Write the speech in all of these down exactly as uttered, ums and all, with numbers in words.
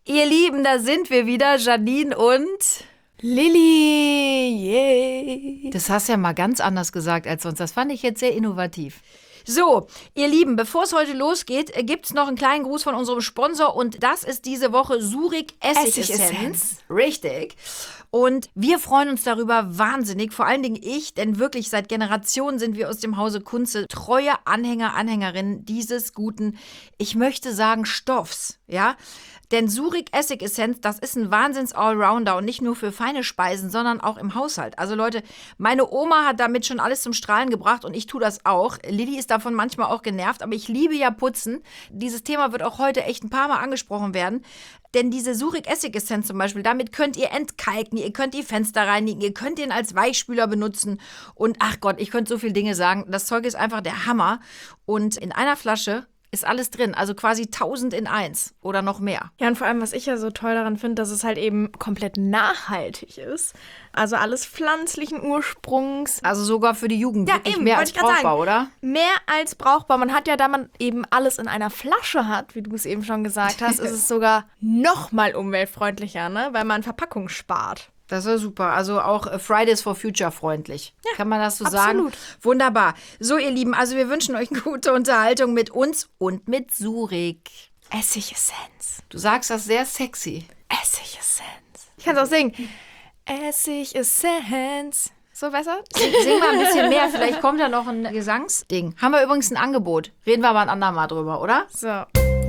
Ihr Lieben, da sind wir wieder, Janine und Lilly, yay. Das hast du ja mal ganz anders gesagt als sonst. Das fand ich jetzt sehr innovativ. So, ihr Lieben, bevor es heute losgeht, gibt es noch einen kleinen Gruß von unserem Sponsor und das ist diese Woche Surik Essigessenz. Essigessenz. Richtig. Und wir freuen uns darüber wahnsinnig, vor allen Dingen ich, denn wirklich seit Generationen sind wir aus dem Hause Kunze treue Anhänger, Anhängerinnen dieses guten, ich möchte sagen, Stoffs, ja. Denn Surik Essigessenz, das ist ein Wahnsinns-Allrounder und nicht nur für feine Speisen, sondern auch im Haushalt. Also Leute, meine Oma hat damit schon alles zum Strahlen gebracht und ich tue das auch. Lilly ist davon manchmal auch genervt, aber ich liebe ja Putzen. Dieses Thema wird auch heute echt ein paar Mal angesprochen werden. Denn diese Surik Essigessenz zum Beispiel, damit könnt ihr entkalken, ihr könnt die Fenster reinigen, ihr könnt den als Weichspüler benutzen. Und ach Gott, ich könnte so viele Dinge sagen. Das Zeug ist einfach der Hammer. Und in einer Flasche ist alles drin, also quasi tausend in eins oder noch mehr. Ja, und vor allem, was ich ja so toll daran finde, dass es halt eben komplett nachhaltig ist. Also alles pflanzlichen Ursprungs. Also sogar für die Jugend Ja, wirklich eben, mehr wollte als ich grad brauchbar, sagen. oder? Mehr als brauchbar. Man hat ja, da man eben alles in einer Flasche hat, wie du es eben schon gesagt hast, ist es sogar noch mal umweltfreundlicher, ne? Weil man Verpackung spart. Das ist super. Also auch äh, Fridays for Future freundlich. Ja, kann man das so absolut. sagen? Wunderbar. So, ihr Lieben, also wir wünschen euch eine gute Unterhaltung mit uns und mit Surik. Essigessenz. Du sagst das sehr sexy. Essigessenz. Ich kann es auch singen. Essigessenz. So besser? Sing, sing mal ein bisschen mehr. Vielleicht kommt da noch ein Gesangsding. Haben wir übrigens ein Angebot. Reden wir aber ein andermal drüber, oder? So.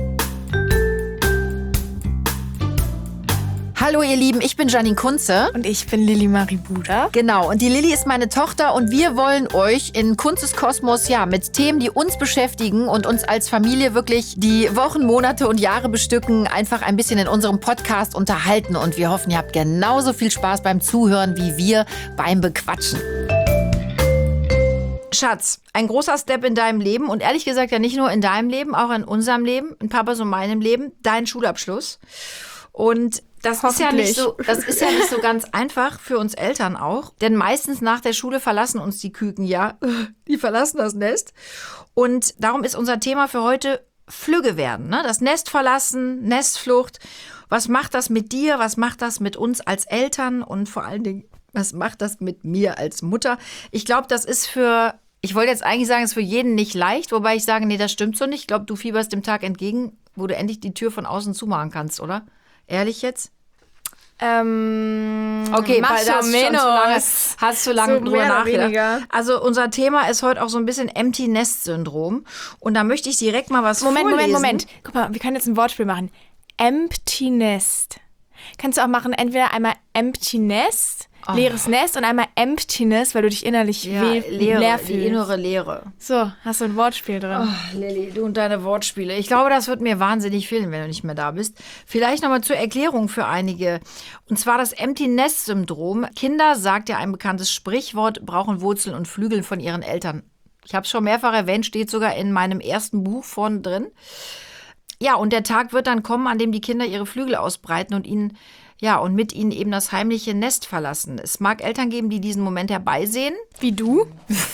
Hallo ihr Lieben, ich bin Janine Kunze. Und ich bin Lilly Marie Buda. Genau, und die Lilly ist meine Tochter und wir wollen euch in Kunzes Kosmos ja mit Themen, die uns beschäftigen und uns als Familie wirklich die Wochen, Monate und Jahre bestücken, einfach ein bisschen in unserem Podcast unterhalten. Und wir hoffen, ihr habt genauso viel Spaß beim Zuhören wie wir beim Bequatschen. Schatz, ein großer Step in deinem Leben und ehrlich gesagt ja nicht nur in deinem Leben, auch in unserem Leben, in Papas und meinem Leben, dein Schulabschluss. Und das ist ja nicht so, das ist ja nicht so ganz einfach für uns Eltern auch, denn meistens nach der Schule verlassen uns die Küken ja, die verlassen das Nest und darum ist unser Thema für heute Flügge werden, ne? Das Nest verlassen, Nestflucht. Was macht das mit dir? Was macht das mit uns als Eltern und vor allen Dingen, was macht das mit mir als Mutter? Ich glaube, das ist für Ich wollte jetzt eigentlich sagen, es ist für jeden nicht leicht, wobei ich sage, nee, das stimmt so nicht. Ich glaube, du fieberst dem Tag entgegen, wo du endlich die Tür von außen zumachen kannst, oder? Ehrlich jetzt? Ähm, okay, weil da hast du schon zu lange, hast zu lange so drüber nachgedacht. Weniger. Also unser Thema ist heute auch so ein bisschen Empty Nest Syndrom. Und da möchte ich direkt mal was Moment, vorlesen. Moment, Moment. Guck mal, wir können jetzt ein Wortspiel machen. Empty Nest. Kannst du auch machen, entweder einmal Empty Nest, oh. leeres Nest und einmal Emptiness, weil du dich innerlich ja, weh, Leere, leer die fühlst. innere Leere. So, hast du ein Wortspiel drin. Oh, Lilly, du und deine Wortspiele. Ich glaube, das wird mir wahnsinnig fehlen, wenn du nicht mehr da bist. Vielleicht nochmal zur Erklärung für einige. Und zwar das Empty Nest Syndrom. Kinder, sagt ja ein bekanntes Sprichwort, brauchen Wurzeln und Flügel von ihren Eltern. Ich habe es schon mehrfach erwähnt, steht sogar in meinem ersten Buch vorne drin. Ja, und der Tag wird dann kommen, an dem die Kinder ihre Flügel ausbreiten und ihnen Ja, und mit ihnen eben das heimliche Nest verlassen. Es mag Eltern geben, die diesen Moment herbeisehen. Wie du?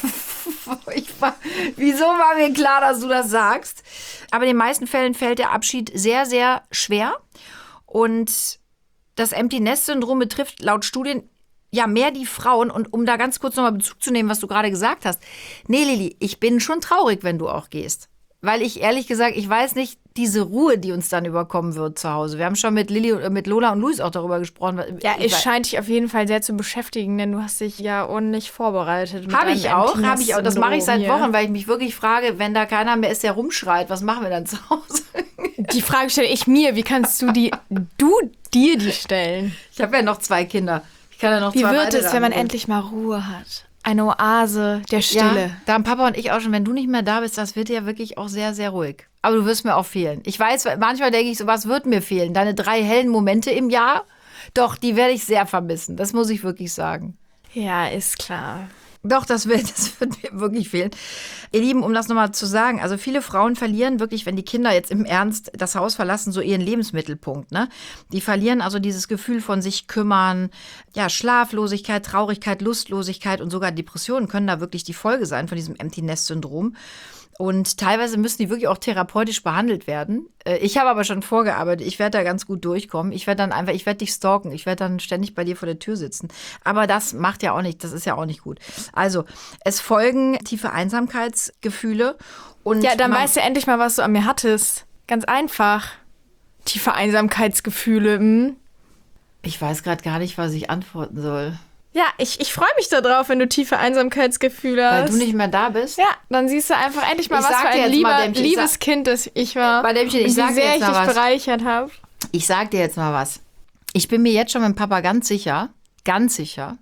ich war, wieso war mir klar, dass du das sagst? Aber in den meisten Fällen fällt der Abschied sehr, sehr schwer. Und das Empty Nest Syndrom betrifft laut Studien ja mehr die Frauen. Und um da ganz kurz nochmal Bezug zu nehmen, was du gerade gesagt hast. Nee, Lilly, ich bin schon traurig, wenn du auch gehst. Weil ich ehrlich gesagt, ich weiß nicht, diese Ruhe, die uns dann überkommen wird zu Hause. Wir haben schon mit Lilly, mit Lola und Luis auch darüber gesprochen. Ja, es scheint dich auf jeden Fall sehr zu beschäftigen, denn du hast dich ja ordentlich vorbereitet. Habe ich auch, habe ich auch. Das mache ich seit hier. Wochen, weil ich mich wirklich frage, wenn da keiner mehr ist, der rumschreit, was machen wir dann zu Hause? Die Frage stelle ich mir, wie kannst du die, du dir die stellen? Ich habe ja noch zwei Kinder. Ich kann ja noch wie zwei wird es, wenn man anrufen. endlich mal Ruhe hat? Eine Oase der Stille. Ja, da haben Papa und ich auch schon, wenn du nicht mehr da bist, das wird ja wirklich auch sehr, sehr ruhig. Aber du wirst mir auch fehlen. Ich weiß, manchmal denke ich so, was wird mir fehlen? Deine drei hellen Momente im Jahr? Doch, die werde ich sehr vermissen. Das muss ich wirklich sagen. Ja, ist klar. Doch, das wird, das wird mir wirklich fehlen. Ihr Lieben, um das nochmal zu sagen, also viele Frauen verlieren wirklich, wenn die Kinder jetzt im Ernst das Haus verlassen, so ihren Lebensmittelpunkt, ne? Die verlieren also dieses Gefühl von sich kümmern, ja, Schlaflosigkeit, Traurigkeit, Lustlosigkeit und sogar Depressionen können da wirklich die Folge sein von diesem Empty Nest Syndrom. Und teilweise müssen die wirklich auch therapeutisch behandelt werden. Äh, Ich habe aber schon vorgearbeitet. Ich werde da ganz gut durchkommen. Ich werde dann einfach, ich werde dich stalken. Ich werde dann ständig bei dir vor der Tür sitzen. Aber das macht ja auch nicht, das ist ja auch nicht gut. Also, es folgen tiefe Einsamkeitsgefühle. Und Ja, dann man- weißt du endlich mal, was du an mir hattest. Ganz einfach. Tiefe Einsamkeitsgefühle. Hm? Ich weiß gerade gar nicht, was ich antworten soll. Ja, ich, ich freue mich darauf, wenn du tiefe Einsamkeitsgefühle hast. Weil du nicht mehr da bist. Ja, dann siehst du einfach endlich mal, Ich was sag für dir ein jetzt mal, lieber, Dämmchen, ich liebes sag- Kind das ich war. Bei Dämmchen, ich und sag wie dir sehr jetzt ich mal dich was. bereichert habe. Ich sag dir jetzt mal was. Ich bin mir jetzt schon mit dem Papa ganz sicher, ganz sicher,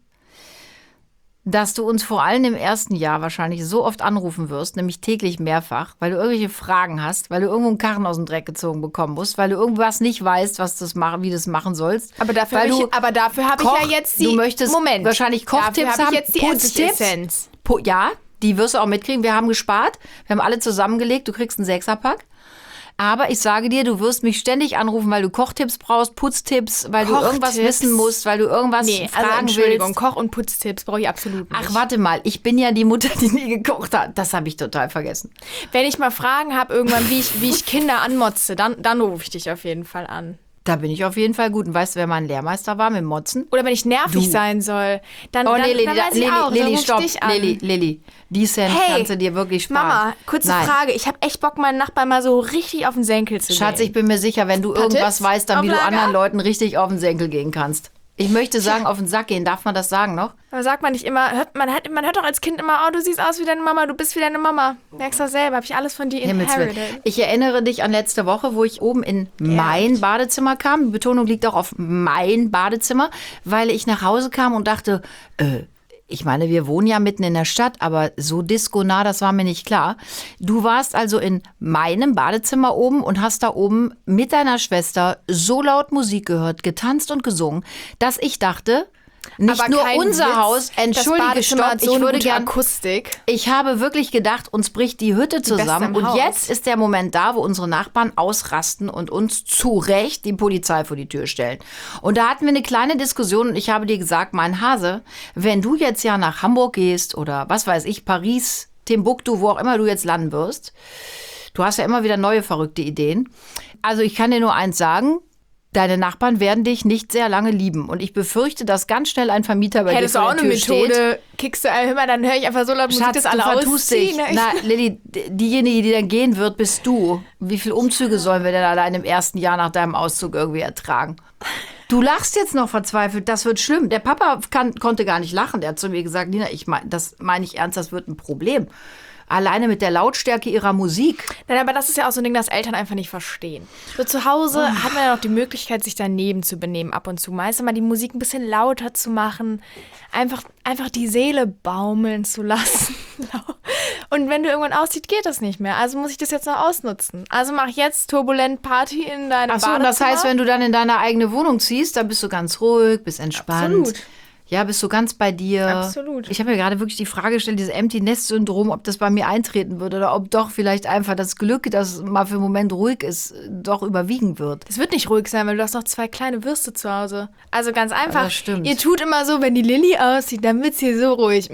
dass du uns vor allem im ersten Jahr wahrscheinlich so oft anrufen wirst, nämlich täglich mehrfach, weil du irgendwelche Fragen hast, weil du irgendwo einen Karren aus dem Dreck gezogen bekommen musst, weil du irgendwas nicht weißt, was das machen, wie du das machen sollst. Aber dafür weil habe du ich, aber dafür habe ich Koch- ja jetzt die... du möchtest Moment. wahrscheinlich Kochtipps dafür habe haben, ich jetzt die Putztipps. Essenz. Po- Ja, die wirst du auch mitkriegen. Wir haben gespart, wir haben alle zusammengelegt, du kriegst einen Sechserpack. Aber ich sage dir, du wirst mich ständig anrufen, weil du Kochtipps brauchst, Putztipps, weil du irgendwas Kochtipps? wissen musst, weil du irgendwas Nee, also fragen Entschuldigung, willst. Koch- und Putztipps brauche ich absolut nicht. Ach, warte mal, ich bin ja die Mutter, die nie gekocht hat. Das habe ich total vergessen. Wenn ich mal Fragen habe irgendwann, wie ich, wie ich Kinder anmotze, dann, dann rufe ich dich auf jeden Fall an. Da bin ich auf jeden Fall gut. Und weißt du, wer mein Lehrmeister war mit dem Motzen? Oder wenn ich nervig Du. sein soll, dann, Oh, dann, nee, Lilli, dann da, weiß ich Lilli, auch, dann Lilli, ruf ich stopp. dich an. Lilli, Lilli, die Cent Hey, kannst du dir wirklich sparen. Mama, kurze Nein. Frage. Ich habe echt Bock, meinen Nachbarn mal so richtig auf den Senkel zu Schatz, ich gehen. bin mir sicher, wenn du Paar irgendwas Tipps weißt, dann auf wie du Lager? anderen Leuten richtig auf den Senkel gehen kannst. Ich möchte sagen, auf den Sack gehen. Darf man das sagen noch? Aber sagt man nicht immer, hört, man, hört, man hört doch als Kind immer, oh, du siehst aus wie deine Mama, du bist wie deine Mama. Merkst du selber, habe ich alles von dir Himmels Willen. inherited. Ich erinnere dich an letzte Woche, wo ich oben in mein Badezimmer kam. Die Betonung liegt auch auf mein Badezimmer, weil ich nach Hause kam und dachte, äh, ich meine, wir wohnen ja mitten in der Stadt, aber so disco-nah, das war mir nicht klar. Du warst also in meinem Badezimmer oben und hast da oben mit deiner Schwester so laut Musik gehört, getanzt und gesungen, dass ich dachte, nicht Aber nur kein unser Witz, Haus, entschuldige, das Badezimmer stopp, hat so ich eine würde gute gern Akustik. ich habe wirklich gedacht, uns bricht die Hütte zusammen. im Und Haus. jetzt ist der Moment da, wo unsere Nachbarn ausrasten und uns zu Recht die Polizei vor die Tür stellen. Und da hatten wir eine kleine Diskussion und ich habe dir gesagt, mein Hase, wenn du jetzt ja nach Hamburg gehst oder was weiß ich, Paris, Timbuktu, wo auch immer du jetzt landen wirst, du hast ja immer wieder neue verrückte Ideen. Also ich kann dir nur eins sagen, deine Nachbarn werden dich nicht sehr lange lieben. Und ich befürchte, dass ganz schnell ein Vermieter bei Hättest dir du vor auch der eine Tür steht. Methode, kickst du, äh, hör mal, dann höre ich einfach so laut Musik, Schatz, dass du alle vertust dich. ausziehen. Na, Lilli, d- diejenige, die dann gehen wird, bist du. Wie viele Umzüge sollen wir denn allein im ersten Jahr nach deinem Auszug irgendwie ertragen? Du lachst jetzt noch verzweifelt, das wird schlimm. Der Papa kann, konnte gar nicht lachen. Der hat zu mir gesagt, Nina, ich mein, das meine ich ernst, das wird ein Problem. Alleine mit der Lautstärke ihrer Musik. Nein, aber das ist ja auch so ein Ding, das Eltern einfach nicht verstehen. So zu Hause hat man ja noch die Möglichkeit, sich daneben zu benehmen ab und zu. Meistens mal die Musik ein bisschen lauter zu machen. Einfach, einfach die Seele baumeln zu lassen. Und wenn du irgendwann aussiehst, geht das nicht mehr. Also muss ich das jetzt noch ausnutzen. Also mach jetzt turbulent Party in deinem Ach so, und das heißt, wenn du dann in deine eigene Wohnung ziehst, dann bist du ganz ruhig, bist entspannt. Absolut. Ja, bist du ganz bei dir. Absolut. Ich habe mir gerade wirklich die Frage gestellt, dieses Empty-Nest-Syndrom, ob das bei mir eintreten würde oder ob doch vielleicht einfach das Glück, dass mal für einen Moment ruhig ist, doch überwiegen wird. Es wird nicht ruhig sein, weil du hast noch zwei kleine Würste zu Hause. Also ganz einfach. das stimmt. Ihr tut immer so, wenn die Lilly aussieht, dann wird's hier so ruhig.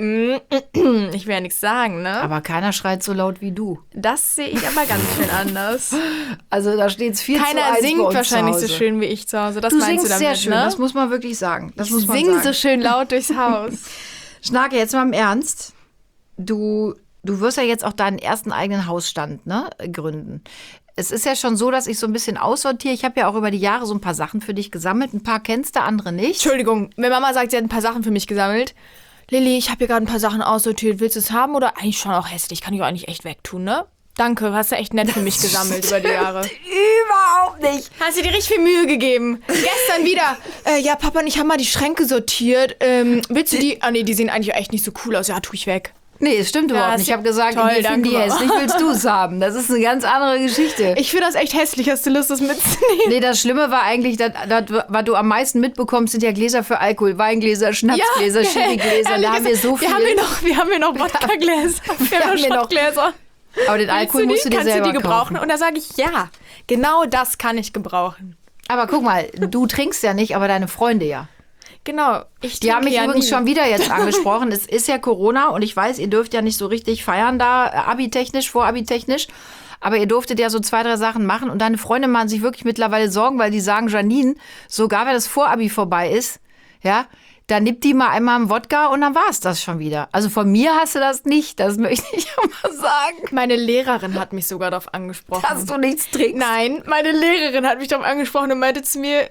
Ich will ja nichts sagen, ne? Aber keiner schreit so laut wie du. Das sehe ich aber ganz schön anders. Also da steht es viel zu Keiner eins bei singt uns wahrscheinlich zu so Hause. schön wie ich zu Hause. Das Du meinst singst du damit, sehr schön, ne? das muss man wirklich sagen. Das ich muss man sing sagen. so schön laut durchs Haus. Schnake, jetzt mal im Ernst. Du, du wirst ja jetzt auch deinen ersten eigenen Hausstand, ne, gründen. Es ist ja schon so, dass ich so ein bisschen aussortiere. Ich habe ja auch über die Jahre so ein paar Sachen für dich gesammelt. Ein paar kennst du, andere nicht. Entschuldigung, wenn Mama sagt, sie hat ein paar Sachen für mich gesammelt. Lilly, ich habe hier gerade ein paar Sachen aussortiert. Willst du es haben oder eigentlich schon auch hässlich? Kann ich auch eigentlich echt wegtun, ne? Danke, hast du echt nett für mich gesammelt über die Jahre. Überhaupt nicht. Hast du dir richtig viel Mühe gegeben. Gestern wieder, äh, ja, Papa und ich haben mal die Schränke sortiert. Ähm, willst du die? Ah, nee, die sehen eigentlich echt nicht so cool aus. Ja, tu ich weg. Nee, es stimmt überhaupt ist nicht. Ich ja habe gesagt, toll, ich finde danke, die Mama. hässlich, willst du es haben? Das ist eine ganz andere Geschichte. Ich finde das echt hässlich. Hast du Lust, das mitzunehmen? Nee, das Schlimme war eigentlich, das, das, was du am meisten mitbekommst, sind ja Gläser für Alkohol. Weingläser, Schnapsgläser, Sherrygläser. Da haben wir so viel. Wir haben hier noch, wir haben hier noch Wodka-Gläser. Wir haben haben noch hier noch- Schottgläser. Aber den Alkohol musst du dir Kannst selber du die gebrauchen? kaufen. Und da sage ich, ja, genau das kann ich gebrauchen. Aber guck mal, du trinkst ja nicht, aber deine Freunde ja. Genau. Ich Die haben mich ja übrigens nie. schon wieder jetzt angesprochen. Es ist ja Corona und ich weiß, ihr dürft ja nicht so richtig feiern da, äh, Abi-technisch, Vor-Abi-technisch. Aber ihr durftet ja so zwei, drei Sachen machen. Und deine Freunde machen sich wirklich mittlerweile Sorgen, weil die sagen, Janine, sogar wenn das Vor-Abi vorbei ist, ja, dann nimmt die mal einmal einen Wodka und dann war es das schon wieder. Also von mir hast du das nicht, das möchte ich immer sagen. Meine Lehrerin hat mich sogar darauf angesprochen. Dass du nichts trinkst. Nein, meine Lehrerin hat mich darauf angesprochen und meinte zu mir...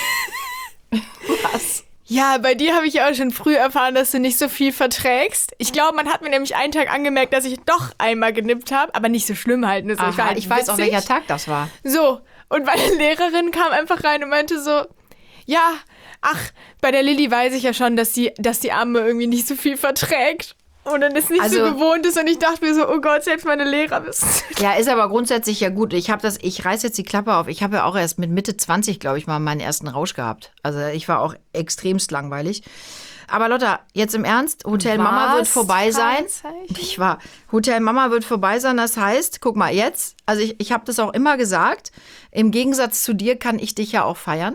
Was? Ja, bei dir habe ich ja auch schon früh erfahren, dass du nicht so viel verträgst. Ich glaube, man hat mir nämlich einen Tag angemerkt, dass ich doch einmal genippt habe, aber nicht so schlimm halt. Ne? So, Aha, ich war halt ich weiß auch, witzig. welcher Tag das war. So, und meine Lehrerin kam einfach rein und meinte so, ja, ach, bei der Lilly weiß ich ja schon, dass die, dass die Arme irgendwie nicht so viel verträgt. Und dann ist nicht Also- so gewohnt ist und ich dachte mir so, oh Gott, selbst meine Lehrer wissen es. Ja, ist aber grundsätzlich ja gut. Ich habe das, ich reiß jetzt die Klappe auf. Ich habe ja auch erst mit Mitte zwanzig, glaube ich, mal meinen ersten Rausch gehabt. Also ich war auch extremst langweilig. Aber Lotta, jetzt im Ernst, Hotel Mama wird vorbei sein. Fragezeichen? Ich war, Hotel Mama wird vorbei sein, das heißt, guck mal jetzt, also ich, ich habe das auch immer gesagt, im Gegensatz zu dir kann ich dich ja auch feiern.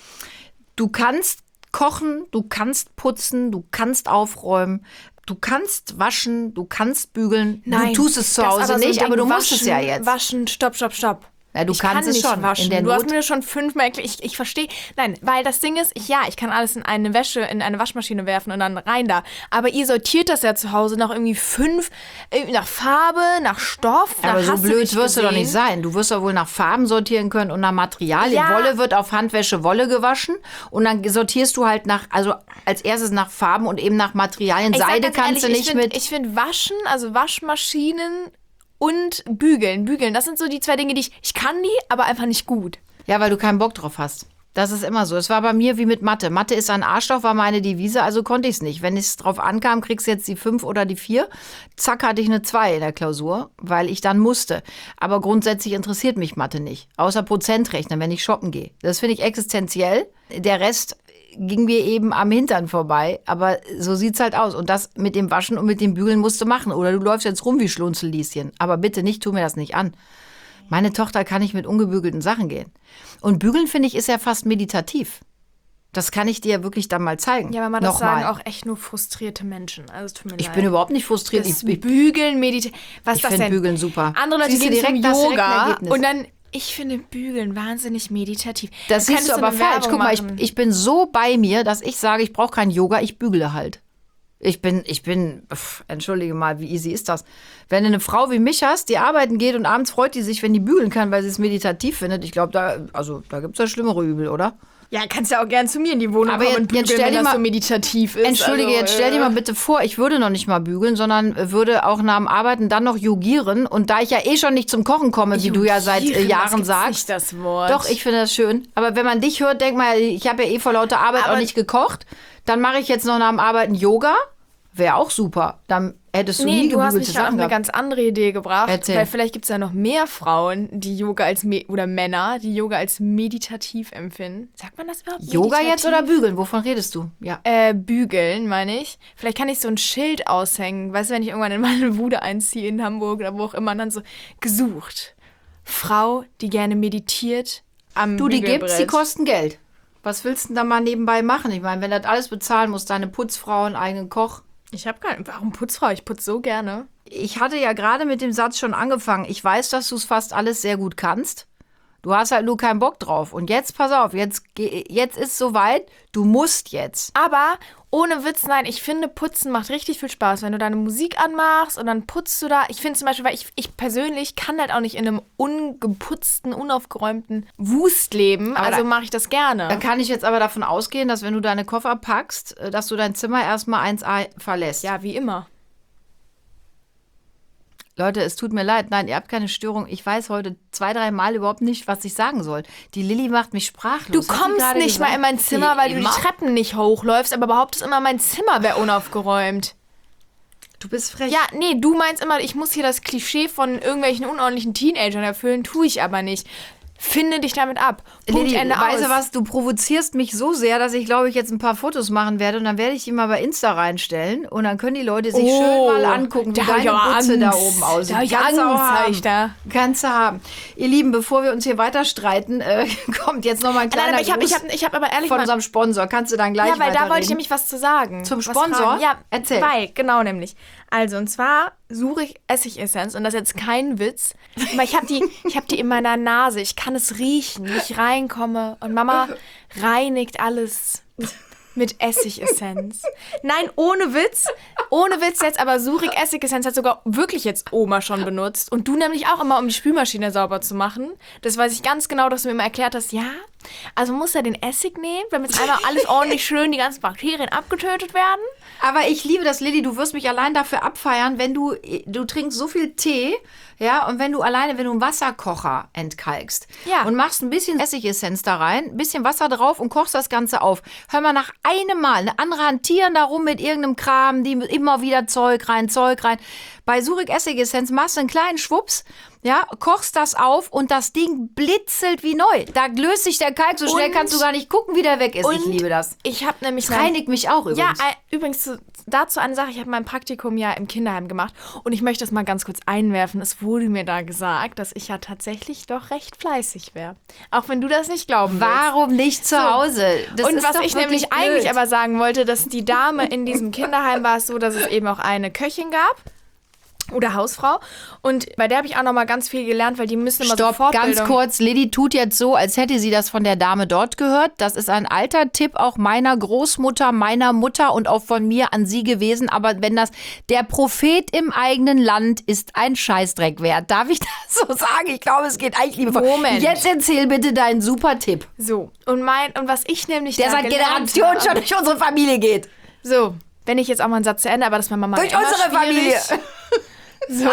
Du kannst kochen, du kannst putzen, du kannst aufräumen, du kannst waschen, du kannst bügeln. Nein, du tust es zu das Hause aber so ein nicht, aber du Ding, musst es ja waschen, jetzt. Waschen, stopp, stopp, stopp. Na, du ich kannst kann es nicht schon. waschen. In der du hast Not. mir das schon fünfmal erklärt. Ich, ich verstehe. Nein, weil das Ding ist, ich, ja, ich kann alles in eine Wäsche, in eine Waschmaschine werfen und dann rein da. Aber ihr sortiert das ja zu Hause nach irgendwie fünf, äh, nach Farbe, nach Stoff. Aber nach so hast du blöd nicht wirst du doch gesehen. nicht sein. Du wirst doch wohl nach Farben sortieren können und nach Materialien. Ja. Wolle wird auf Handwäsche Wolle gewaschen und dann sortierst du halt nach, also als erstes nach Farben und eben nach Materialien. Ich sag Seide ganz kannst ehrlich, du nicht ich find, mit. Ich finde Waschen, also Waschmaschinen und Bügeln. Bügeln, das sind so die zwei Dinge, die ich, ich kann die, aber einfach nicht gut. Ja, weil du keinen Bock drauf hast. Das ist immer so. Es war bei mir wie mit Mathe. Mathe ist ein Arschloch, war meine Devise, also konnte ich es nicht. Wenn es drauf ankam, kriegst du jetzt die fünf oder die vier. Zack, hatte ich eine zwei in der Klausur, weil ich dann musste. Aber grundsätzlich interessiert mich Mathe nicht. Außer Prozentrechnen, wenn ich shoppen gehe. Das finde ich existenziell. Der Rest ging mir eben am Hintern vorbei. Aber so sieht's halt aus. Und das mit dem Waschen und mit dem Bügeln musst du machen. Oder du läufst jetzt rum wie Schlunzellieschen. Aber bitte nicht, tu mir das nicht an. Meine Tochter kann nicht mit ungebügelten Sachen gehen. Und bügeln, finde ich, ist ja fast meditativ. Das kann ich dir wirklich dann mal zeigen. Ja, aber man das Nochmal. sagen auch echt nur frustrierte Menschen. Also es tut mir Ich leid. bin überhaupt nicht frustriert. Das Ich, ich, Bügeln, Meditieren. Was ich ist das finde denn? Bügeln super. Andere Leute Siehst du, gehen direkt, zum hast direkt ein Yoga Ergebnis. und dann, ich finde Bügeln wahnsinnig meditativ. Das Du siehst du könntest aber eine falsch. Werbung Guck mal, ich, machen. ich bin so bei mir, dass ich sage, ich brauche kein Yoga, ich bügele halt. Ich bin, ich bin, pff, entschuldige mal, wie easy ist das? Wenn du eine Frau wie mich hast, die arbeiten geht und abends freut die sich, wenn die bügeln kann, weil sie es meditativ findet, ich glaube, da, also, da gibt es ja schlimmere Übel, oder? Ja, kannst ja auch gern zu mir in die Wohnung Aber kommen jetzt- und bügeln, jetzt stell wenn dir das mal- so meditativ ist. Entschuldige, also, jetzt stell dir äh, mal bitte vor, ich würde noch nicht mal bügeln, sondern würde auch nach dem Arbeiten dann noch yogieren. Und da ich ja eh schon nicht zum Kochen komme, wie du ja seit äh, Yogieren, das Jahren gibt's sagst. nicht das Wort. Doch, ich finde das schön. Aber wenn man dich hört, denk mal, ich habe ja eh vor lauter Arbeit Aber- auch nicht gekocht. Dann mache ich jetzt noch nach dem Arbeiten Yoga. Wäre auch super. Dann hättest du Nee, nie du hast gebügelte mich gerade auf Sachen eine gehabt. ganz andere Idee gebracht. Erzähl. Weil vielleicht gibt es ja noch mehr Frauen, die Yoga als, me oder Männer, die Yoga als meditativ empfinden. Sagt man das überhaupt? Yoga jetzt Meditativ? oder bügeln? Wovon redest du? Ja. Äh, bügeln, meine ich. Vielleicht kann ich so ein Schild aushängen. Weißt du, wenn ich irgendwann in meine Bude einziehe in Hamburg oder wo auch immer, und dann so gesucht. Frau, die gerne meditiert am Du, die Bügelbrett. gibt's, die kosten Geld. Was willst du denn da mal nebenbei machen? Ich meine, wenn das alles bezahlen muss, deine Putzfrau, einen eigenen Koch. Ich habe gar nicht. Warum Putzfrau? Ich putze so gerne. Ich hatte ja gerade mit dem Satz schon angefangen. Ich weiß, dass du es fast alles sehr gut kannst. Du hast halt nur keinen Bock drauf. Und jetzt, pass auf, jetzt, geh- jetzt ist soweit, du musst jetzt. Aber ohne Witz, nein, ich finde, Putzen macht richtig viel Spaß. Wenn du deine Musik anmachst und dann putzt du da. Ich finde zum Beispiel, weil ich, ich persönlich kann halt auch nicht in einem ungeputzten, unaufgeräumten Wust leben. Aber Also da- mache ich das gerne. Dann kann ich jetzt aber davon ausgehen, dass wenn du deine Koffer packst, äh, dass du dein Zimmer erstmal eins a verlässt. Ja, wie immer. Leute, es tut mir leid. Nein, ihr habt keine Störung. Ich weiß heute zwei, drei Mal überhaupt nicht, was ich sagen soll. Die Lilly macht mich sprachlos. Du Hat sie kommst gerade nicht gesagt? mal in mein Zimmer, weil du Immer. die Treppen nicht hochläufst, aber behauptest immer, mein Zimmer wäre unaufgeräumt. Du bist frech. Ja, nee, du meinst immer, ich muss hier das Klischee von irgendwelchen unordentlichen Teenagern erfüllen, tue ich aber nicht. Finde dich damit ab. Punkt, Lili, Ende weißt aus. du was, du provozierst mich so sehr, dass ich, glaube ich, jetzt ein paar Fotos machen werde und dann werde ich die mal bei Insta reinstellen und dann können die Leute sich Oh, schön mal angucken, wie da hab ich deine aber Butze da Angst. oben aussieht. Da hab ich Kannst du auch Angst, hab haben. ich da. Kannst du haben. Ihr Lieben, bevor wir uns hier weiter streiten, äh, kommt jetzt noch mal ein kleiner Nein, aber ich habe Gruß ich hab, ich hab aber ehrlich von mal... unserem Sponsor. Kannst du dann gleich Ja, weil da wollte ich weiterreden? nämlich was zu sagen. Zum Was Sponsor? fragen. Ja, Erzähl. Weil, genau nämlich. Also, und zwar suche ich Essigessenz und das ist jetzt kein Witz, aber ich habe die, ich hab die in meiner Nase. Ich kann es riechen, wenn ich reinkomme und Mama reinigt alles mit Essigessenz. Nein, ohne Witz. Ohne Witz jetzt, aber Surik Essigessenz hat sogar wirklich jetzt Oma schon benutzt. Und du nämlich auch immer, um die Spülmaschine sauber zu machen. Das weiß ich ganz genau, dass du mir immer erklärt hast, ja, also muss er den Essig nehmen, damit einmal alles ordentlich schön, die ganzen Bakterien abgetötet werden. Aber ich liebe das, Lilly. Du wirst mich allein dafür abfeiern, wenn du, du trinkst so viel Tee, ja, und wenn du alleine, wenn du einen Wasserkocher entkalkst Ja. und machst ein bisschen Essigessenz da rein, ein bisschen Wasser drauf und kochst das Ganze auf. Hör mal, nach einem Mal, eine andere hantieren da rum mit irgendeinem Kram, die immer wieder Zeug rein, Zeug rein. Bei Surik Essigessenz machst du einen kleinen Schwupps, ja, kochst das auf und das Ding blitzelt wie neu. Da löst sich der Kalk so schnell, Und- kannst du gar nicht gucken, wie der weg ist. Ich und liebe das. Ich habe nämlich... Das reinigt mich auch übrigens. Ja, äh, übrigens zu, dazu eine Sache. Ich habe mein Praktikum ja im Kinderheim gemacht und ich möchte das mal ganz kurz einwerfen. Es wurde mir da gesagt, dass ich ja tatsächlich doch recht fleißig wäre. Auch wenn du das nicht glauben willst. Warum nicht zu So. Hause? Das und ist was doch ich wirklich nämlich blöd. eigentlich aber sagen wollte, dass die Dame in diesem Kinderheim war es so, dass es eben auch eine Köchin gab. Oder Hausfrau. Und bei der habe ich auch noch mal ganz viel gelernt, weil die müssen immer Stopp, so Fortbildung... ganz kurz. Lilly tut jetzt so, als hätte sie das von der Dame dort gehört. Das ist ein alter Tipp auch meiner Großmutter, meiner Mutter und auch von mir an sie gewesen. Aber wenn das, der Prophet im eigenen Land ist ein Scheißdreck wert. Darf ich das so sagen? Ich glaube, es geht eigentlich lieber. Moment. Jetzt erzähl bitte deinen super Tipp, So, und, mein, und was ich nämlich der da seit gelernt Generationen habe- schon durch unsere Familie geht. So, wenn ich jetzt auch mal einen Satz zu Ende, aber das ist meine Mama Durch immer unsere schwierig. Familie. So.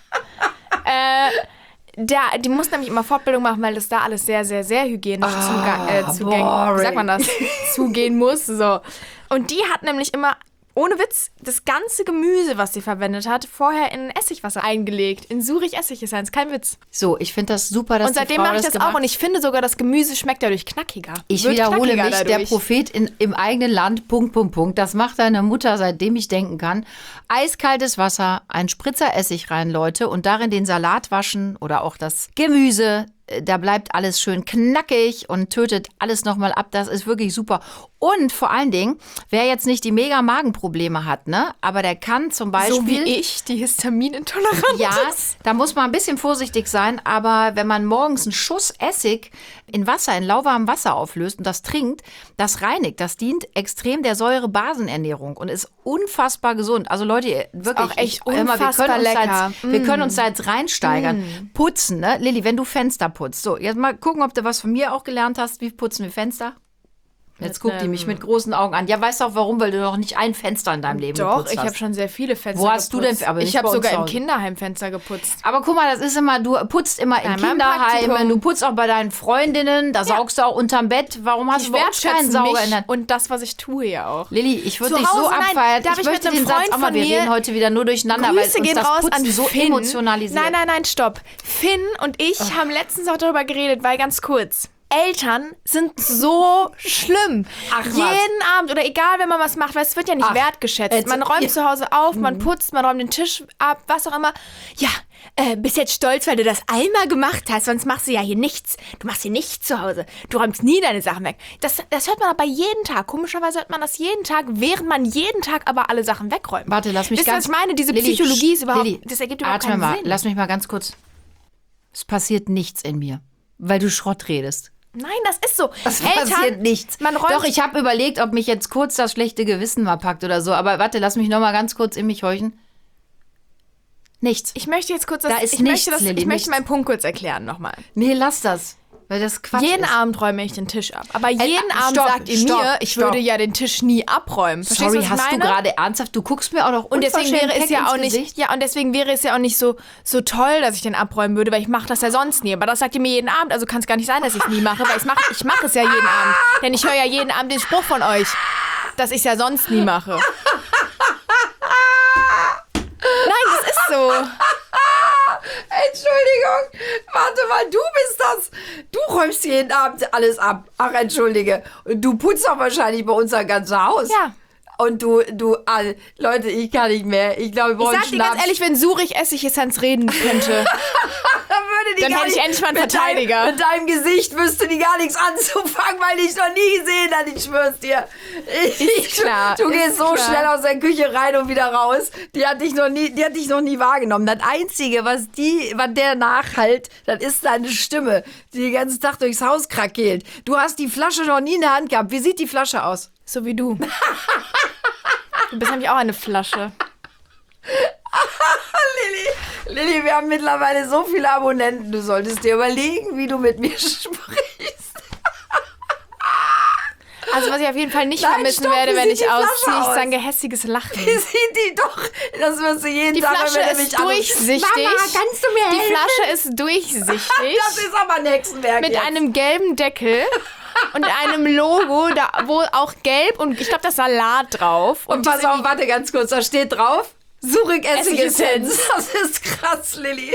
äh, der, die muss nämlich immer Fortbildung machen, weil das da alles sehr, sehr, sehr hygienisch zuga- äh, zugänglich, boring. wie sagt man das, zugehen muss. So. Und die hat nämlich immer, ohne Witz, das ganze Gemüse, was sie verwendet hat, vorher in Essigwasser eingelegt. In Surig Essigessenz, kein Witz. So, ich finde das super, dass Und seitdem die Frau mache ich das das gemacht auch. Und ich finde sogar, das Gemüse schmeckt dadurch knackiger. Ich Wird wiederhole knackiger mich, der dadurch. Prophet in, im eigenen Land, Punkt, Punkt, Punkt. Das macht deine Mutter, seitdem ich denken kann. Eiskaltes Wasser, ein Spritzer Essig rein, Leute, und darin den Salat waschen oder auch das Gemüse. Da bleibt alles schön knackig und tötet alles nochmal ab. Das ist wirklich super. Und vor allen Dingen, wer jetzt nicht die mega Magenprobleme hat, ne, aber der kann zum Beispiel... So wie ich, die histaminintolerant Ja, ist. da muss man ein bisschen vorsichtig sein, aber wenn man morgens einen Schuss Essig in Wasser, in lauwarmem Wasser auflöst und das trinkt, das reinigt, das dient extrem der Säure-Basen-Ernährung und ist unfassbar gesund. Also Leute, ihr- wirklich, auch echt ich- hör mal, wir unfassbar können uns da lecker. jetzt, wir können uns da jetzt reinsteigern. Putzen, ne? Lilly, wenn du Fenster putzt. So, jetzt mal gucken, ob du was von mir auch gelernt hast. Wie putzen wir Fenster? Jetzt Mit guckt die einem- mich mit großen Augen an. Ja, weißt du auch warum? Weil du noch nicht ein Fenster in deinem Leben Doch, geputzt ich hast. habe schon sehr viele Fenster Wo hast du geputzt. denn- aber nicht ich habe bei uns sogar zu im Hause. Kinderheim Fenster geputzt. Aber guck mal, das ist immer, du putzt immer in Ja, in meinem Kinderheimen, Praktikum. du putzt auch bei deinen Freundinnen, da saugst du auch unterm Bett. Warum hast Ich du bei uns keinen wertschätze Sauger in mich der... und das, was ich tue ja auch. Lilly, ich würde Zu dich so Hause, nein, abfeiern. darf Ich ich mit möchte einem den Satz Freund auch mal, von wir mir- reden heute wieder nur durcheinander, weil Grüße uns gehen das raus Putzen an so Finn. emotionalisiert. Nein, nein, nein, stopp. Finn und ich haben letztens auch darüber geredet, weil ganz kurz. Eltern sind so schlimm. Ach, was? Jeden Abend oder egal, wenn man was macht, weil es wird ja nicht Ach, wertgeschätzt. jetzt- Man räumt ja. zu Hause auf, man putzt, man räumt den Tisch ab, was auch immer. Ja, äh, bist jetzt stolz, weil du das einmal gemacht hast, sonst machst du ja hier nichts. Du machst hier nichts zu Hause. Du räumst nie deine Sachen weg. Das, das hört man aber jeden Tag. Komischerweise hört man das jeden Tag, während man jeden Tag aber alle Sachen wegräumt. Warte, lass mich Wisst ihr, ganz... was ich meine? Diese Lilly, Psychologie ist überhaupt, Lilly, das ergibt überhaupt atme keinen mal, Sinn. lass mich mal ganz kurz... Es passiert nichts in mir, weil du Schrott redest. Nein, das ist so. Es Eltern, passiert nichts. Man räumt Doch, ich habe überlegt, ob mich jetzt kurz das schlechte Gewissen mal packt oder so. Aber warte, lass mich noch mal ganz kurz in mich horchen. Nichts. Ich möchte jetzt kurz das, Da ist ich nichts, möchte das, Lilly, ich möchte nichts. meinen Punkt kurz erklären nochmal. Nee, lass das. Weil das Quatsch Jeden ist. Abend räume ich den Tisch ab. Aber jeden äh, Abend stopp, sagt ihr stopp, mir, ich stopp. würde ja den Tisch nie abräumen. Verstehst Sorry, du, was ich hast du meine? gerade ernsthaft? Du guckst mir auch noch Und deswegen unverschämt wäre es keck ja ins auch nicht, Gesicht. ja, und deswegen wäre es ja auch nicht so, so toll, dass ich den abräumen würde, weil ich mache das ja sonst nie. Aber das sagt ihr mir jeden Abend, also kann es gar nicht sein, dass ich es nie mache, weil ich mache ich mache es ja jeden Abend. Denn ich höre ja jeden Abend den Spruch von euch, dass ich es ja sonst nie mache. Nein, das ist so. Entschuldigung, Warte mal, du bist das. Du räumst jeden Abend alles ab. Ach, entschuldige. Und du putzt doch wahrscheinlich bei uns ein ganzes Haus. Ja. Und du, du, all, Leute, ich kann nicht mehr. Ich glaube, wir Ich brauchen sag dir ganz ehrlich, wenn Surich Essigessenz reden könnte, dann würde die dann gar hätte ich nicht, endlich mal einen mit Verteidiger. Dein, mit deinem Gesicht wüsste die gar nichts anzufangen, weil ich noch nie gesehen habe, ich schwör's dir. Ich, Ist klar, du ist gehst so klar. schnell aus der Küche rein und wieder raus. Die hat dich noch nie, die hat dich noch nie wahrgenommen. Das Einzige, was die, was der nachhalt, das ist deine Stimme, die den ganzen Tag durchs Haus krakeelt. Du hast die Flasche noch nie in der Hand gehabt. Wie sieht die Flasche aus? so wie du. Du bist nämlich auch eine Flasche. Lilly, Lilly, wir haben mittlerweile so viele Abonnenten. Du solltest dir überlegen, wie du mit mir sprichst. Also was ich auf jeden Fall nicht Nein, vermissen stopp, werde, wie wenn sieht ich die Flasche ausziehe, ist aus? sein gehässiges Lachen. Wie sieht die doch? Das wirst du jeden Die Tag, Flasche wenn du ist mich anrufst. durchsichtig. Mama, kannst du mir Die helfen? Flasche ist durchsichtig. Das ist aber ein Hexenwerk Mit jetzt. einem gelben Deckel und einem Logo, da, wo auch gelb und ich glaube das Salat drauf. Und pass auf, warte ganz kurz, da steht drauf, Surich Essigessenz. Essigessenz. Das ist krass, Lilly.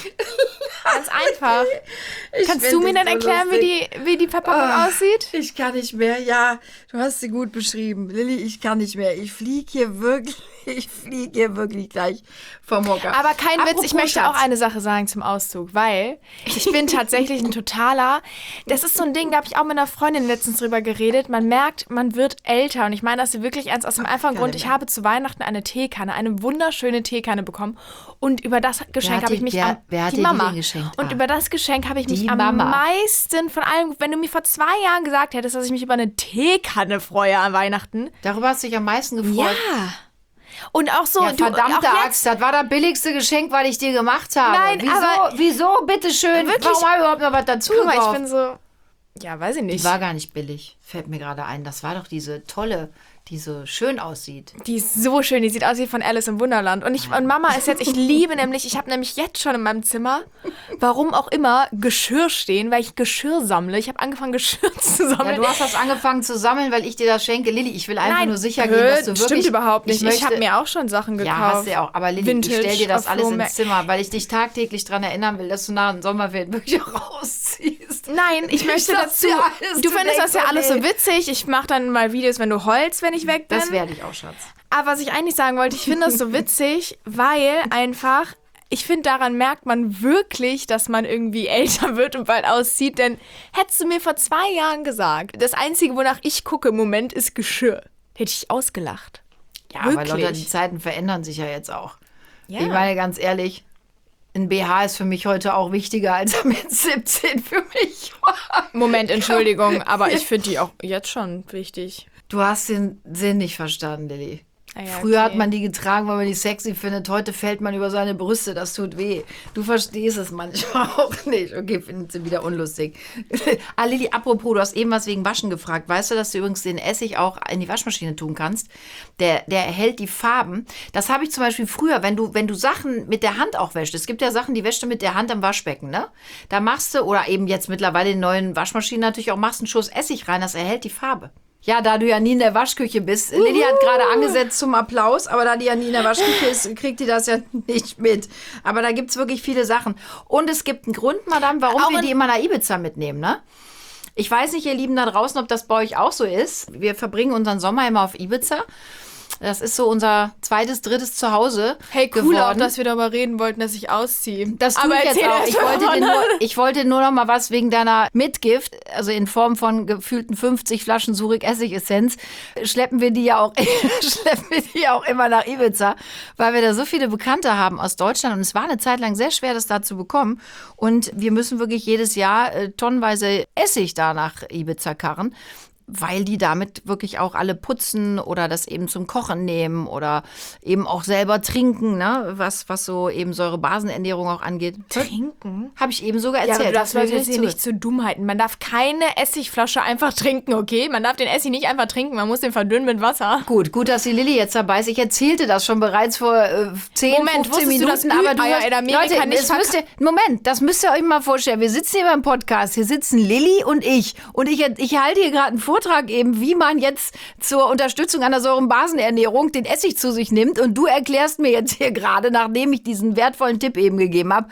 Ganz einfach. Ich Kannst find du mir dich dann so erklären, wie lustig. die, wie die Verpackung Ah, aussieht? Ich kann nicht mehr. Ja, du hast sie gut beschrieben. Lilly, ich kann nicht mehr. Ich fliege hier wirklich, ich fliege hier wirklich gleich vom Hocker. Aber kein Witz, Apropos ich möchte Schatz. auch eine Sache sagen zum Auszug, weil ich bin tatsächlich ein totaler, das ist so ein Ding, da habe ich auch mit einer Freundin letztens drüber geredet, man merkt, man wird älter und ich meine das wirklich ernst aus dem einfachen Grund, ich habe zu Weihnachten eine Teekanne, eine wunderschöne Teekanne bekommen und über das Geschenk hat habe die- ich mich wer- am, wer hat die dir Mama, den geschenkt? und Ah. über das Geschenk habe ich mich Die am Mama. meisten von allem, wenn du mir vor zwei Jahren gesagt hättest, dass ich mich über eine Teekanne freue an Weihnachten. Darüber hast du dich am meisten gefreut. Ja. Und auch so, Ja, du, verdammte auch jetzt, Axt, das war das billigste Geschenk, was ich dir gemacht habe. Nein, wieso, aber- wieso, bitteschön? Wirklich? Warum habe ich überhaupt noch was dazu guck mal, ich gekauft? bin so, ja, weiß ich Die nicht. war gar nicht billig, fällt mir gerade ein. Das war doch diese tolle, die so schön aussieht. Die ist so schön, die sieht aus wie von Alice im Wunderland. Und, ich, und Mama ist jetzt, ich liebe nämlich, ich habe nämlich jetzt schon in meinem Zimmer, warum auch immer, Geschirr stehen, weil ich Geschirr sammle. Ich habe angefangen, Geschirr zu Ja, sammeln. du hast das angefangen zu sammeln, weil ich dir das schenke. Lilly, ich will einfach Nein, nur sicher hö, gehen, dass du wirklich... stimmt überhaupt nicht. Ich, möchte- habe mir auch schon Sachen gekauft. Ja, hast du ja auch. Aber Lilly, Vintage ich stell dir das auf alles Flohmarkt. ins Zimmer, weil ich dich tagtäglich daran erinnern will, dass du nach dem Sommerferien wirklich auch rausziehst. Nein, ich möchte sag's dazu. dir alles, Du du findest das ja denkst, alles oh so nee. witzig. Ich mache dann mal Videos, wenn du heulst, wenn ich weg bin. Das werde ich auch, Schatz. Aber was ich eigentlich sagen wollte, ich finde das so witzig, weil einfach, ich finde, daran merkt man wirklich, dass man irgendwie älter wird und bald aussieht. Denn hättest du mir vor zwei Jahren gesagt, das Einzige, wonach ich gucke im Moment, ist Geschirr, hätte ich ausgelacht. Ja, aber Wirklich. Lotta, die Zeiten verändern sich ja jetzt auch. Ja. Ich meine, ganz ehrlich, ein B H ist für mich heute auch wichtiger, als er mit siebzehn für mich war. Moment, Entschuldigung, aber ich finde die auch jetzt schon wichtig. Du hast den Sinn nicht verstanden, Lilly. Ah ja, Früher okay. hat man die getragen, weil man die sexy findet. Heute fällt man über seine Brüste. Das tut weh. Du verstehst es manchmal auch nicht. Okay, findet sie wieder unlustig. Ah, Lilly, apropos, du hast eben was wegen Waschen gefragt. Weißt du, dass du übrigens den Essig auch in die Waschmaschine tun kannst? Der, der erhält die Farben. Das habe ich zum Beispiel früher, wenn du, wenn du Sachen mit der Hand auch wäschst. Es gibt ja Sachen, die wäschst du mit der Hand am Waschbecken, ne? Da machst du, oder eben jetzt mittlerweile in neuen Waschmaschinen natürlich auch, machst einen Schuss Essig rein. Das erhält die Farbe. Ja, da du ja nie in der Waschküche bist. Uhu. Lilly hat gerade angesetzt zum Applaus, aber da die ja nie in der Waschküche ist, kriegt die das ja nicht mit. Aber da gibt's wirklich viele Sachen. Und es gibt einen Grund, Madame, warum Auch wir in- die immer nach Ibiza mitnehmen, ne? Ich weiß nicht, ihr Lieben da draußen, ob das bei euch auch so ist. Wir verbringen unseren Sommer immer auf Ibiza. Das ist so unser zweites, drittes Zuhause Hey, cool auch, geworden. dass wir darüber reden wollten, dass ich ausziehe. Das tue Aber ich jetzt erzähl auch. erst Ich mal wollte, von- dir nur, ich wollte nur noch mal was wegen deiner Mitgift, also in Form von gefühlten fünfzig Flaschen Surich Essigessenz, schleppen wir die ja auch, schleppen wir die ja auch immer nach Ibiza, weil wir da so viele Bekannte haben aus Deutschland und es war eine Zeit lang sehr schwer, das da zu bekommen und wir müssen wirklich jedes Jahr äh, tonnenweise Essig da nach Ibiza karren. Weil die damit wirklich auch alle putzen oder das eben zum Kochen nehmen oder eben auch selber trinken, ne? was, was so eben Säurebasenernährung auch angeht. Trinken? Habe ich eben sogar Ja, erzählt. aber du darfst Hast du mir Leute jetzt hier nicht zu Dummheiten. Man darf keine Essigflasche einfach trinken, okay? Man darf den Essig nicht einfach trinken, man muss den verdünnen mit Wasser. Gut, gut, dass die Lilly jetzt dabei ist. Ich erzählte das schon bereits vor äh, zehn, Moment, fünfzehn wusstest du, dass Minuten. aber du Ü-Eier hast, in Amerika Leute, nicht das müsst ihr, Moment, das müsst ihr euch mal vorstellen. Wir sitzen hier beim Podcast. Hier sitzen Lilly und ich. Und ich, ich halte hier gerade einen Vortrag eben, wie man jetzt zur Unterstützung einer Säurenbasenernährung den Essig zu sich nimmt. Und du erklärst mir jetzt hier gerade, nachdem ich diesen wertvollen Tipp eben gegeben habe,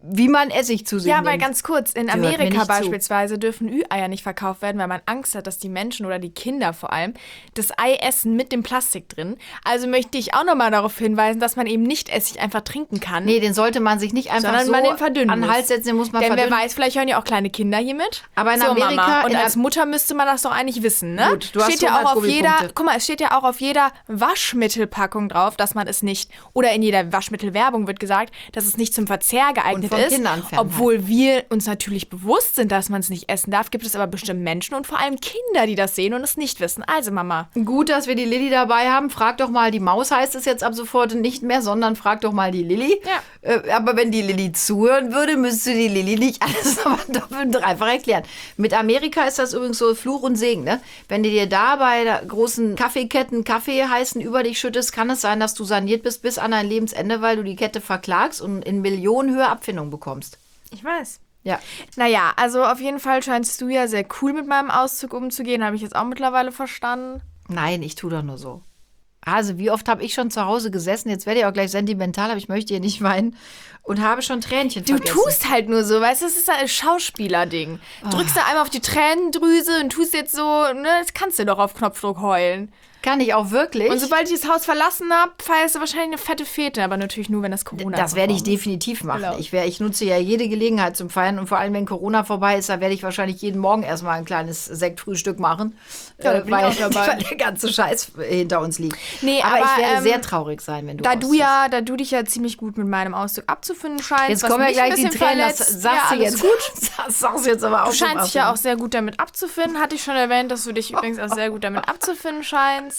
wie man Essig zu sich Ja, nimmt. weil ganz kurz, in Die hört mir Amerika nicht beispielsweise dürfen Ü-Eier nicht verkauft werden, weil man Angst hat, dass die Menschen oder die Kinder vor allem das Ei essen mit dem Plastik drin. Also möchte ich auch nochmal darauf hinweisen, dass man eben nicht Essig einfach trinken kann. Nee, den sollte man sich nicht einfach sondern so man den verdünnen an den muss. Hals setzen, den muss man Denn verdünnen. wer weiß, vielleicht hören ja auch kleine Kinder hier mit. Aber in so, Amerika- Mama. Und in als Am- Mutter müsste man das doch eigentlich wissen, ne? Gut, du hast steht ja hundert auch auf jeder, Gummipunkte. guck mal, es steht ja auch auf jeder Waschmittelpackung drauf, dass man es nicht, oder in jeder Waschmittelwerbung wird gesagt, dass es nicht zum Verzehr geeignet von ist. Kindern fernhalten. Obwohl wir uns natürlich bewusst sind, dass man es nicht essen darf, gibt es aber bestimmt Menschen und vor allem Kinder, die das sehen und es nicht wissen. Also Mama. Gut, dass wir die Lilly dabei haben. Frag doch mal, die Maus heißt es jetzt ab sofort nicht mehr, sondern frag doch mal die Lilly. Ja. Äh, aber wenn die Lilly zuhören würde, müsste die Lilly nicht alles nochmal doppelt und dreifach erklären. Mit Amerika ist das übrigens so Fluch und Segen, ne? Wenn du dir da bei der großen Kaffeeketten Kaffee heißen über dich schüttest, kann es sein, dass du saniert bist bis an dein Lebensende, weil du die Kette verklagst und in Millionenhöhe Abfindung bekommst. Ich weiß. Ja. Naja, also auf jeden Fall scheinst du ja sehr cool mit meinem Auszug umzugehen, habe ich jetzt auch mittlerweile verstanden. Nein, ich tue doch nur so. Also, wie oft habe ich schon zu Hause gesessen? Jetzt werde ich auch gleich sentimental, aber ich möchte hier nicht weinen. Und habe schon Tränchen Du vergessen. tust halt nur so, weißt du, das ist ein Schauspielerding. Drückst da einmal auf die Tränendrüse und tust jetzt so, ne, das kannst du doch auf Knopfdruck heulen. Kann ich auch wirklich. Und sobald ich das Haus verlassen habe, feierst du wahrscheinlich eine fette Fete, aber natürlich nur, wenn das Corona Das werde ich vorbei definitiv machen. Genau. Ich, wär, ich nutze ja jede Gelegenheit zum Feiern und vor allem, wenn Corona vorbei ist, da werde ich wahrscheinlich jeden Morgen erstmal ein kleines Sektfrühstück machen, Ja, da äh, bin ich weil, auch dabei. weil der ganze Scheiß hinter uns liegt. Nee, aber, aber, ich werde ähm, sehr traurig sein, wenn du Da du ausziehst. ja, da du dich ja ziemlich gut mit meinem Auszug abzufinden scheinst, Jetzt was kommen ja mich gleich ein die bisschen Tränen, das verletzt, sagst ja, du alles jetzt. gut. Das sagst du jetzt aber auch. Du scheinst dich ja auch sehr gut damit abzufinden. Hatte ich schon erwähnt, dass du dich übrigens auch sehr gut damit abzufinden scheinst.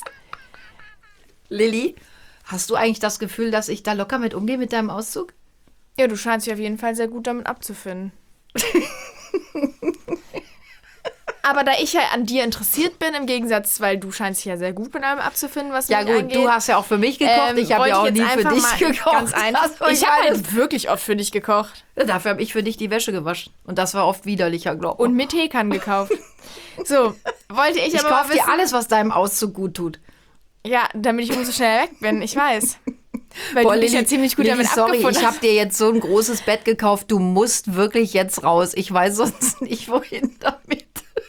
Lilly, hast du eigentlich das Gefühl, dass ich da locker mit umgehe mit deinem Auszug? Ja, du scheinst dich auf jeden Fall sehr gut damit abzufinden. Aber da ich ja an dir interessiert bin, im Gegensatz, weil du scheinst dich ja sehr gut mit allem abzufinden, was Ja mich gut, angeht. du hast ja auch für mich gekocht. ähm, ich habe wollte ja auch jetzt nie für einfach dich mal gekocht. Ganz einfach. Also, Ich habe halt wirklich oft für dich gekocht. Dafür habe ich für dich die Wäsche gewaschen. Und das war oft widerlicher, glaube ich. Und mit Teekern gekauft. So, wollte ich, ich aber mal kaufe dir wissen, alles, was deinem Auszug gut tut. Ja, damit ich umso schneller weg bin, ich weiß. Weil Boah, du dich Lilly, ja ziemlich gut Lilly, damit sorry, abgefunden ich hast. habe dir jetzt so ein großes Bett gekauft. Du musst wirklich jetzt raus. Ich weiß sonst nicht, wohin damit.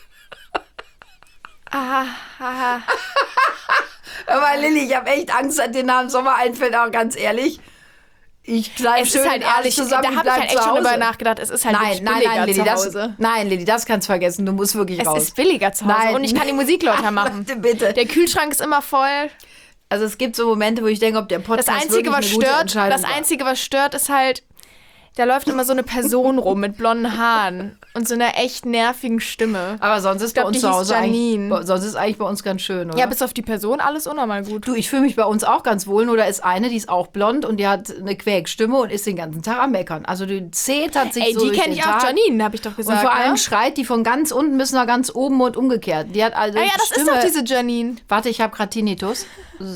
Aha, aha. Aber Lilly, ich habe echt Angst, dass dir nach dem Sommer einfällt, auch ganz ehrlich. Ich bleibe Es schön ist halt ehrlich, zusammen, da ich habe ich bleib halt zu echt schon Hause. drüber nachgedacht. Es ist halt Nein, wirklich nein, billiger nein, Lilly, zu das, Hause. nein, Lilly, das kannst du vergessen. Du musst wirklich Es raus. ist billiger zu Hause Nein. und ich kann die Musik lauter machen. Bitte, bitte. Der Kühlschrank ist immer voll. Also es gibt so Momente, wo ich denke, ob der Das Podcast Einzige, wirklich was eine gute stört, Entscheidung das war. Einzige, was stört, ist halt, da läuft immer so eine Person rum mit blonden Haaren und so einer echt nervigen Stimme. Aber sonst ist Ich glaub, bei uns die zu hieß Hause eigentlich, Janine. sonst ist eigentlich bei uns ganz schön, oder? Ja, bis auf die Person alles unnormal gut. Du, ich fühle mich bei uns auch ganz wohl, nur da ist eine, die ist auch blond und die hat eine Quäkstimme und ist den ganzen Tag am Meckern. Also die zetert sich Ey, so die durch kenne den ich auch, Tag. Janine, habe ich doch Und gesagt. vor allem ne? schreit die von ganz unten bis nach ganz oben und umgekehrt. Die hat also Ah ja, das Stimme. ist doch diese Janine. Warte, ich habe gerade Tinnitus.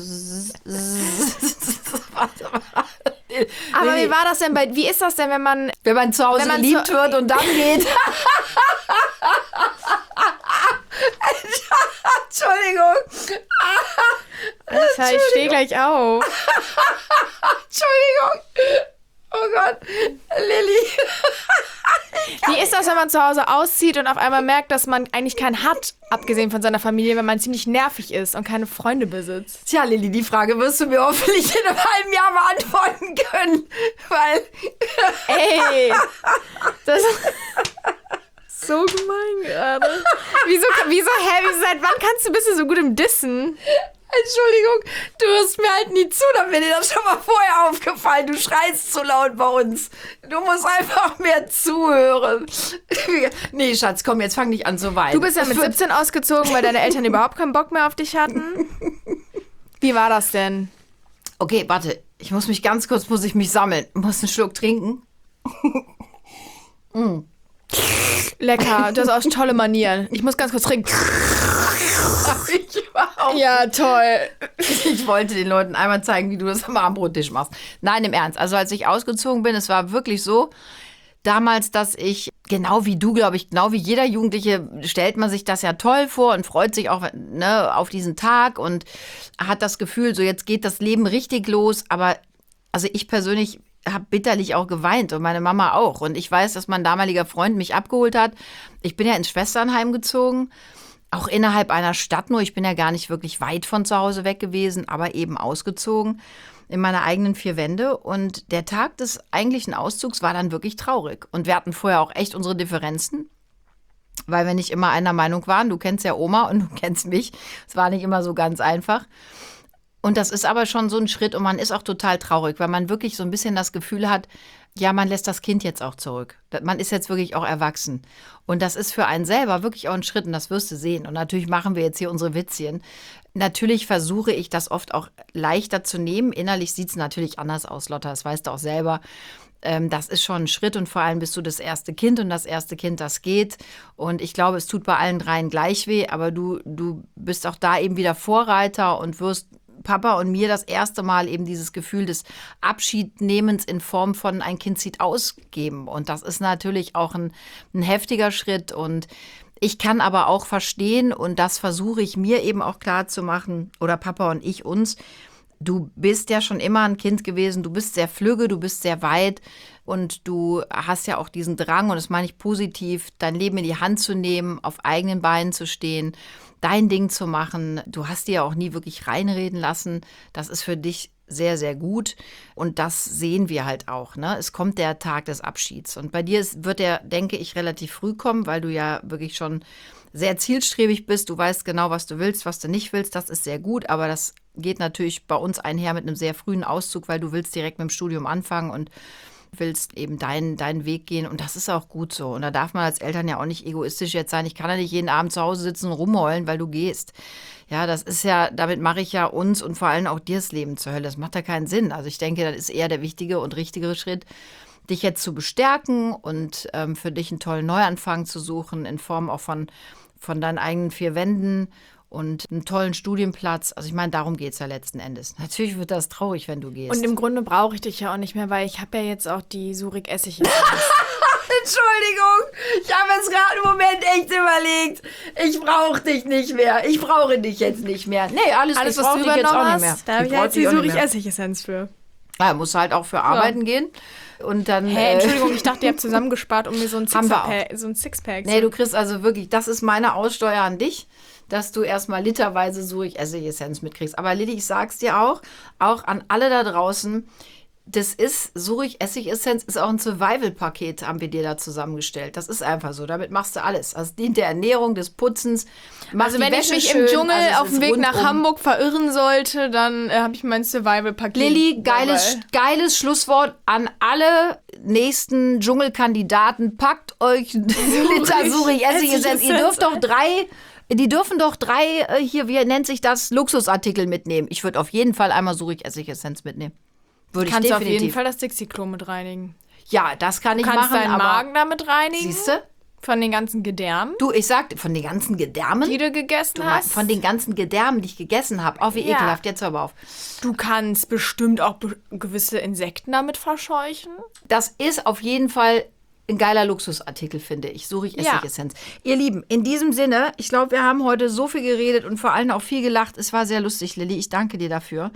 Warte mal. Aber Lilly, wie war das denn bei, wie ist das denn, wenn man, wenn man zu Hause wenn man geliebt zu- wird und dann geht. Entschuldigung. Alter, ich stehe gleich auf. Entschuldigung. Oh Gott. Lilly. Wie ist das, wenn man zu Hause auszieht und auf einmal merkt, dass man eigentlich keinen hat, abgesehen von seiner Familie, wenn man ziemlich nervig ist und keine Freunde besitzt? Tja, Lilly, die Frage wirst du mir hoffentlich in einem halben Jahr beantworten können. Weil. Ey, das ist so gemein gerade. Wieso, wieso, hä, wieso, seit wann kannst du, bist du so gut im Dissen? Entschuldigung, du hörst mir halt nie zu, dann wäre dir das schon mal vorher aufgefallen. Du schreist zu laut bei uns. Du musst einfach mehr zuhören. Nee, Schatz, komm, jetzt fang nicht an zu weinen. Du bist ja mit Es wird- siebzehn ausgezogen, weil deine Eltern überhaupt keinen Bock mehr auf dich hatten. Wie war das denn? Okay, warte. Ich muss mich ganz kurz, muss ich mich sammeln. Ich muss einen Schluck trinken. Lecker, du hast auch tolle Manieren. Ich muss ganz kurz trinken. Ich, war auch Ja, toll. Ich wollte den Leuten einmal zeigen, wie du das am Abendbrottisch machst. Nein, im Ernst. Also als ich ausgezogen bin, es war wirklich so, damals, dass ich, genau wie du, glaube ich, genau wie jeder Jugendliche, stellt man sich das ja toll vor und freut sich auch ne, auf diesen Tag und hat das Gefühl, so jetzt geht das Leben richtig los. Aber also ich persönlich, habe bitterlich auch geweint und meine Mama auch. Und ich weiß, dass mein damaliger Freund mich abgeholt hat. Ich bin ja ins Schwesternheim gezogen, auch innerhalb einer Stadt nur. Ich bin ja gar nicht wirklich weit von zu Hause weg gewesen, aber eben ausgezogen in meine eigenen vier Wände. Und der Tag des eigentlichen Auszugs war dann wirklich traurig. Und wir hatten vorher auch echt unsere Differenzen, weil wir nicht immer einer Meinung waren. Du kennst ja Oma und du kennst mich. Es war nicht immer so ganz einfach. Und das ist aber schon so ein Schritt und man ist auch total traurig, weil man wirklich so ein bisschen das Gefühl hat, ja, man lässt das Kind jetzt auch zurück. Man ist jetzt wirklich auch erwachsen. Und das ist für einen selber wirklich auch ein Schritt und das wirst du sehen. Und natürlich machen wir jetzt hier unsere Witzchen. Natürlich versuche ich das oft auch leichter zu nehmen. Innerlich sieht es natürlich anders aus, Lotta, das weißt du auch selber. Ähm, das ist schon ein Schritt und vor allem bist du das erste Kind und das erste Kind, das geht. Und ich glaube, es tut bei allen dreien gleich weh, aber du, du bist auch da eben wieder Vorreiter und wirst Papa und mir das erste Mal eben dieses Gefühl des Abschiednehmens in Form von ein Kind zieht aus geben. Und das ist natürlich auch ein, ein heftiger Schritt. Und ich kann aber auch verstehen, und das versuche ich mir eben auch klar zu machen, oder Papa und ich uns, du bist ja schon immer ein Kind gewesen, du bist sehr flügge, du bist sehr weit und du hast ja auch diesen Drang, und das meine ich positiv, dein Leben in die Hand zu nehmen, auf eigenen Beinen zu stehen, dein Ding zu machen. Du hast dir ja auch nie wirklich reinreden lassen. Das ist für dich sehr, sehr gut. Und das sehen wir halt auch. Ne? Es kommt der Tag des Abschieds. Und bei dir ist, wird der, denke ich, relativ früh kommen, weil du ja wirklich schon sehr zielstrebig bist. Du weißt genau, was du willst, was du nicht willst. Das ist sehr gut. Aber das geht natürlich bei uns einher mit einem sehr frühen Auszug, weil du willst direkt mit dem Studium anfangen und willst eben deinen, deinen Weg gehen. Und das ist auch gut so. Und da darf man als Eltern ja auch nicht egoistisch jetzt sein. Ich kann ja nicht jeden Abend zu Hause sitzen und rumheulen, weil du gehst. Ja, das ist ja, damit mache ich ja uns und vor allem auch dir das Leben zur Hölle. Das macht ja keinen Sinn. Also ich denke, das ist eher der wichtige und richtigere Schritt, dich jetzt zu bestärken und ähm, für dich einen tollen Neuanfang zu suchen, in Form auch von, von deinen eigenen vier Wänden und einen tollen Studienplatz. Also ich meine, darum geht es ja letzten Endes. Natürlich wird das traurig, wenn du gehst. Und im Grunde brauche ich dich ja auch nicht mehr, weil ich habe ja jetzt auch die Surik-Essig. Entschuldigung, ich habe jetzt gerade einen Moment echt überlegt. Ich brauche dich nicht mehr. Ich brauche dich jetzt nicht mehr. Nee, alles, Alles ich was du dich jetzt auch übernommen nicht mehr. hast, da habe ich ja jetzt die Surik-Essig-Essenz für. Ja, musst halt auch für arbeiten gehen. Und dann, Hä, äh, Entschuldigung, ich dachte, ihr habt zusammengespart, um mir so ein Haben wir Sixpack, so ein Sixpack Nee, du kriegst also wirklich, das ist meine Aussteuer an dich, dass du erstmal literweise Surik-Essig-Essenz mitkriegst. Aber Lilly, ich sag's dir auch, auch an alle da draußen, das ist, Surik-Essig-Essenz ist auch ein Survival-Paket, haben wir dir da zusammengestellt. Das ist einfach so, damit machst du alles. Also dient der Ernährung, des Putzens. Also wenn ich mich im Dschungel also auf dem Weg nach Hamburg verirren sollte, dann äh, habe ich mein Survival-Paket. Lilly, geiles, geiles Schlusswort an alle nächsten Dschungelkandidaten. Packt euch einen Liter Surik-Essig-Essenz. Ihr dürft doch drei... Die dürfen doch drei, äh, hier, wie nennt sich das, Luxusartikel mitnehmen. Ich würde auf jeden Fall einmal Surik-Essig-Essenz mitnehmen. Würde ich Kannst du definitiv. auf jeden Fall das Dixie-Klo mit reinigen. Ja, das kann ich Du kannst machen. deinen aber Magen damit reinigen. Siehst du? Von den ganzen Gedärmen, Du, ich sag, von den ganzen Gedärmen. die du gegessen Du, hast. von den ganzen Gedärmen, die ich gegessen habe. Oh, wie Ja. ekelhaft. Jetzt hör aber auf. Du kannst bestimmt auch be- gewisse Insekten damit verscheuchen. Das ist auf jeden Fall ein geiler Luxusartikel, finde ich. Surik-Essig-Essenz. Ihr Lieben, in diesem Sinne, ich glaube, wir haben heute so viel geredet und vor allem auch viel gelacht. Es war sehr lustig, Lilly. Ich danke dir dafür.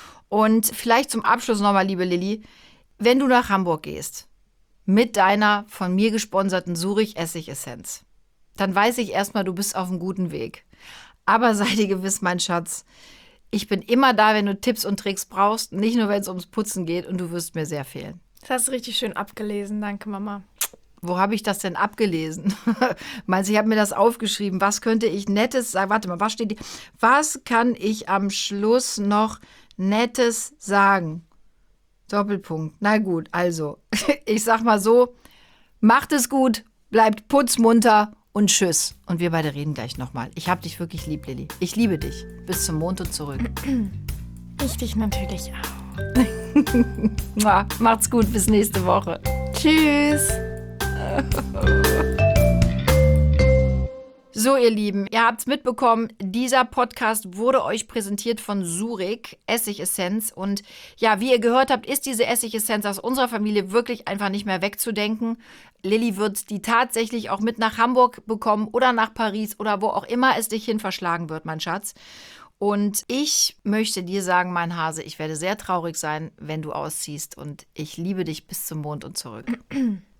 Und vielleicht zum Abschluss nochmal, liebe Lilly, wenn du nach Hamburg gehst mit deiner von mir gesponserten Surik-Essig-Essenz, dann weiß ich erstmal, du bist auf einem guten Weg. Aber sei dir gewiss, mein Schatz, ich bin immer da, wenn du Tipps und Tricks brauchst, nicht nur, wenn es ums Putzen geht, und du wirst mir sehr fehlen. Das hast du richtig schön abgelesen. Danke, Mama. Wo habe ich das denn abgelesen? Meinst du, ich habe mir das aufgeschrieben. Was könnte ich Nettes sagen? Warte mal, was steht hier? Was kann ich am Schluss noch Nettes sagen? Doppelpunkt. Na gut, also, ich sag mal so, macht es gut, bleibt putzmunter und tschüss. Und wir beide reden gleich nochmal. Ich hab dich wirklich lieb, Lilly. Ich liebe dich. Bis zum Mond und zurück. Ich dich natürlich auch. Mua, macht's gut, bis nächste Woche. Tschüss. So, ihr Lieben, ihr habt's mitbekommen, dieser Podcast wurde euch präsentiert von Surik, Essigessenz. Und ja, wie ihr gehört habt, ist diese Essigessenz aus unserer Familie wirklich einfach nicht mehr wegzudenken. Lilly wird die tatsächlich auch mit nach Hamburg bekommen oder nach Paris oder wo auch immer es dich hin verschlagen wird, mein Schatz. Und ich möchte dir sagen, mein Hase, ich werde sehr traurig sein, wenn du ausziehst. Und ich liebe dich bis zum Mond und zurück.